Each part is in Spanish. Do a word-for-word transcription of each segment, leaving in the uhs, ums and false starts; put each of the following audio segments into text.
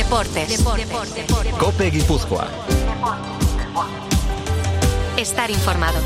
Deportes. Deportes. Deportes. COPE Guipúzcoa. Estar informado.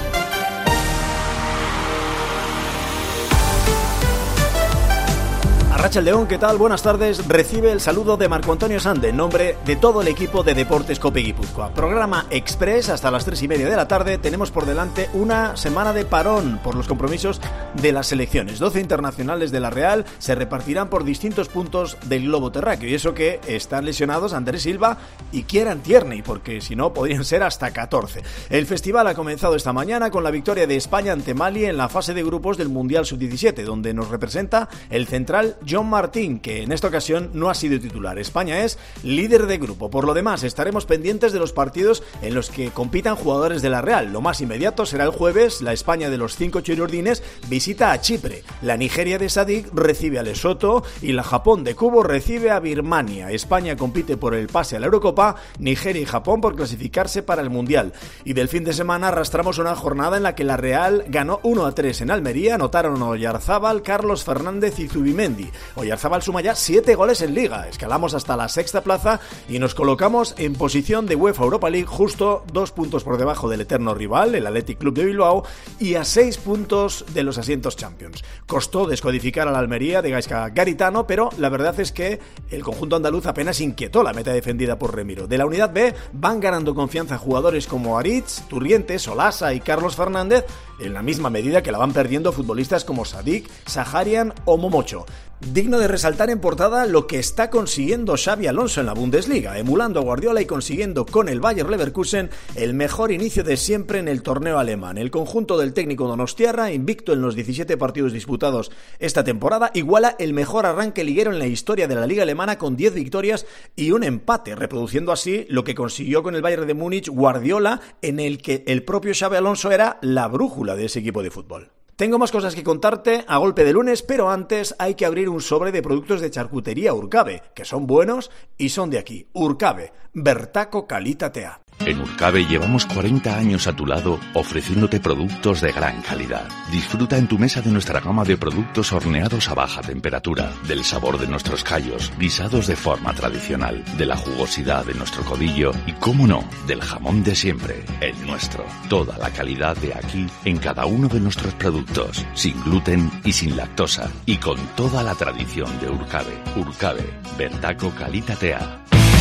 Arratsaldeon, ¿qué tal? Buenas tardes. Recibe el saludo de Marco Antonio Sande en nombre de todo el equipo de Deportes COPE Guipúzcoa. Programa Express hasta las tres y media de la tarde. Tenemos por delante una semana de parón por los compromisos de las selecciones. doce internacionales de la Real se repartirán por distintos puntos del globo terráqueo. Y eso que están lesionados Andrés Silva y Kieran Tierney, porque si no podrían ser hasta catorce. El festival ha comenzado esta mañana con la victoria de España ante Mali en la fase de grupos del Mundial sub diecisiete, donde nos representa el central John Martín, que en esta ocasión no ha sido titular. España es líder de grupo. Por lo demás, estaremos pendientes de los partidos en los que compitan jugadores de la Real. Lo más inmediato será el jueves. La España de los cinco chirurdines visita a Chipre. La Nigeria de Sadik recibe a Lesoto y la Japón de Kubo recibe a Birmania. España compite por el pase a la Eurocopa, Nigeria y Japón por clasificarse para el Mundial. Y del fin de semana arrastramos una jornada en la que la Real ganó uno a tres en Almería. Anotaron Oyarzábal, Carlos Fernández y Zubimendi. Oyarzábal suma ya siete goles en Liga. Escalamos hasta la sexta plaza y nos colocamos en posición de UEFA Europa League, justo dos puntos por debajo del eterno rival, el Athletic Club de Bilbao, y a seis puntos de los asientos Champions. Costó descodificar a la Almería de Gaizka Garitano, pero la verdad es que el conjunto andaluz apenas inquietó la meta defendida por Remiro. De la unidad B van ganando confianza jugadores como Aritz, Turrientes, Solasa y Carlos Fernández, en la misma medida que la van perdiendo futbolistas como Sadik, Saharian o Momocho. Digno de resaltar en portada lo que está consiguiendo Xabi Alonso en la Bundesliga, emulando a Guardiola y consiguiendo con el Bayer Leverkusen el mejor inicio de siempre en el torneo alemán. El conjunto del técnico donostiarra, invicto en los diecisiete partidos disputados esta temporada, iguala el mejor arranque liguero en la historia de la liga alemana con diez victorias y un empate, reproduciendo así lo que consiguió con el Bayern de Múnich Guardiola, en el que el propio Xabi Alonso era la brújula de ese equipo de fútbol. Tengo más cosas que contarte a golpe de lunes, pero antes hay que abrir un sobre de productos de charcutería Urcabe, que son buenos y son de aquí. Urcabe, Bertaco Kalitatea. En Urcabe llevamos cuarenta años a tu lado ofreciéndote productos de gran calidad. Disfruta en tu mesa de nuestra gama de productos horneados a baja temperatura, del sabor de nuestros callos, guisados de forma tradicional, de la jugosidad de nuestro codillo y, cómo no, del jamón de siempre, el nuestro. Toda la calidad de aquí en cada uno de nuestros productos, sin gluten y sin lactosa, y con toda la tradición de Urcabe. Urcabe, Bertaco Kalitatea.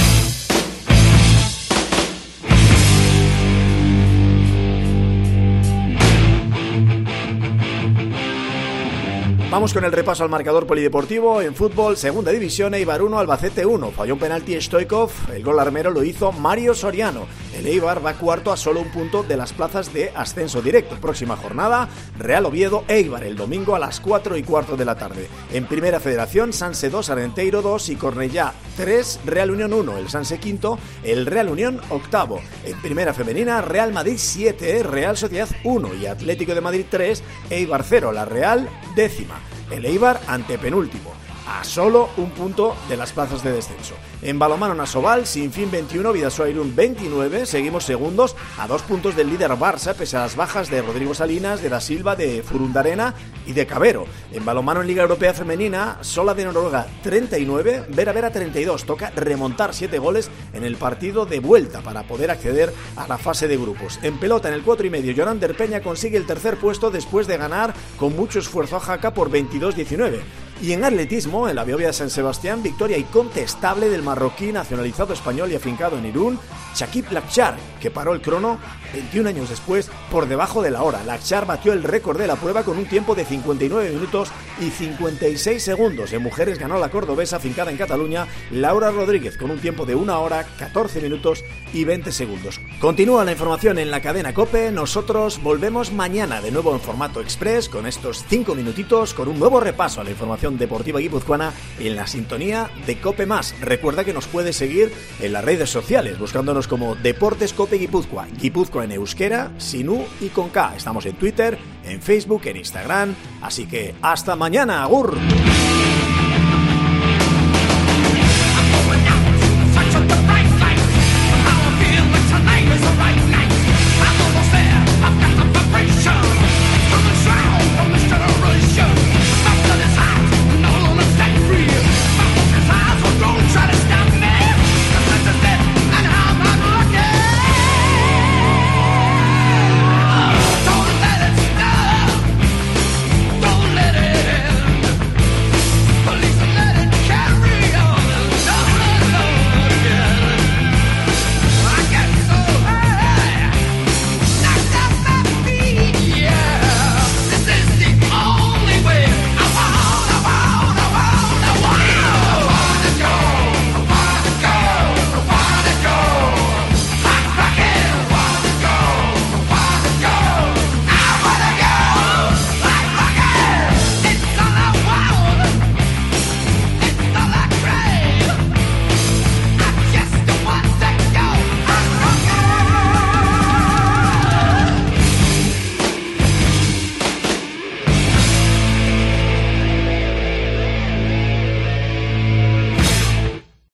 Vamos con el repaso al marcador polideportivo. En fútbol, segunda división, Eibar uno, Albacete uno. Falló un penalti Stoikov, el gol armero lo hizo Mario Soriano. El Eibar va cuarto a solo un punto de las plazas de ascenso directo. Próxima jornada, Real Oviedo, Eibar, el domingo a las cuatro y cuarto de la tarde. En Primera Federación, Sanse dos, Arenteiro dos y Cornellá tres, Real Unión uno. El Sanse quinto, el Real Unión octavo. En Primera Femenina, Real Madrid siete, Real Sociedad uno y Atlético de Madrid tres, Eibar cero. La Real décima. El Eibar antepenúltimo, a solo un punto de las plazas de descenso. En balonmano Nasoval, Sinfín veintiuno, Bidasoa Irún veintinueve, seguimos segundos a dos puntos del líder Barça, pese a las bajas de Rodrigo Salinas, de Da Silva, de Furundarena y de Cabero. En balonmano en Liga Europea Femenina, Sola de Noruega treinta y nueve, Vera Vera treinta y dos. Toca remontar siete goles en el partido de vuelta para poder acceder a la fase de grupos. En pelota, en el cuatro y medio, Yonander Peña consigue el tercer puesto después de ganar con mucho esfuerzo a Jaca por veintidós diecinueve. Y en atletismo, en la Biobia de San Sebastián, victoria incontestable del marroquí nacionalizado español y afincado en Irún, Shakib Lakshar, que paró el crono veintiún años después por debajo de la hora. Lakshar batió el récord de la prueba con un tiempo de cincuenta y nueve minutos y cincuenta y seis segundos. En mujeres ganó la cordobesa afincada en Cataluña, Laura Rodríguez, con un tiempo de una hora, catorce minutos y veinte segundos. Continúa la información en la cadena COPE. Nosotros volvemos mañana de nuevo en formato express con estos cinco minutitos, con un nuevo repaso a la información deportiva guipuzcoana en la sintonía de COPE más. Recuerda que nos puedes seguir en las redes sociales buscándonos como Deportes COPE Guipúzcoa, Guipúzcoa en euskera, sin U y con K. Estamos en Twitter, en Facebook, en Instagram, así que hasta mañana, agur.